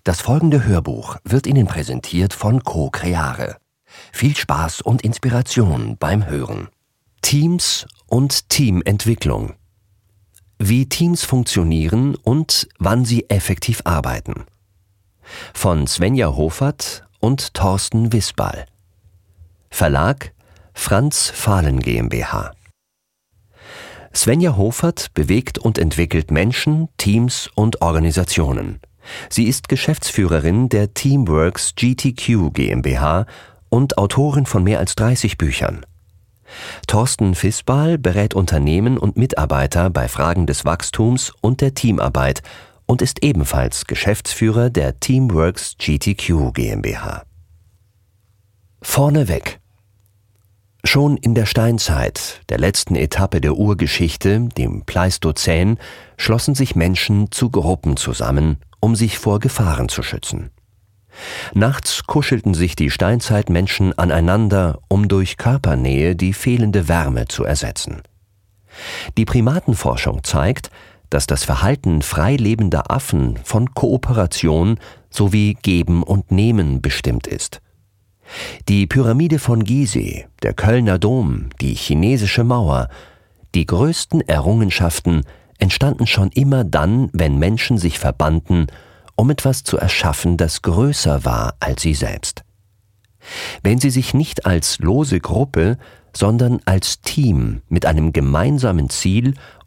Das folgende Hörbuch wird Ihnen präsentiert von Co-Creare. Viel Spaß und Inspiration beim Hören. Teams und Teamentwicklung. Wie Teams funktionieren und wann sie effektiv arbeiten. Von Svenja Hofert und Thorsten Wisbal. Verlag Franz Fahlen GmbH. Svenja Hofert bewegt und entwickelt Menschen, Teams und Organisationen. Sie ist Geschäftsführerin der Teamworks GTQ GmbH und Autorin von mehr als 30 Büchern. Thorsten Wisbal berät Unternehmen und Mitarbeiter bei Fragen des Wachstums und der Teamarbeit und ist ebenfalls Geschäftsführer der Teamworks GTQ GmbH. Vorneweg. Schon in der Steinzeit, der letzten Etappe der Urgeschichte, dem Pleistozän, schlossen sich Menschen zu Gruppen zusammen, um sich vor Gefahren zu schützen. Nachts kuschelten sich die Steinzeitmenschen aneinander, um durch Körpernähe die fehlende Wärme zu ersetzen. Die Primatenforschung zeigt, dass das Verhalten frei lebender Affen von Kooperation sowie Geben und Nehmen bestimmt ist. Die Pyramide von Gizeh, der Kölner Dom, die chinesische Mauer, die größten Errungenschaften entstanden schon immer dann, wenn Menschen sich verbanden, um etwas zu erschaffen, das größer war als sie selbst. Wenn sie sich nicht als lose Gruppe, sondern als Team mit einem gemeinsamen Ziel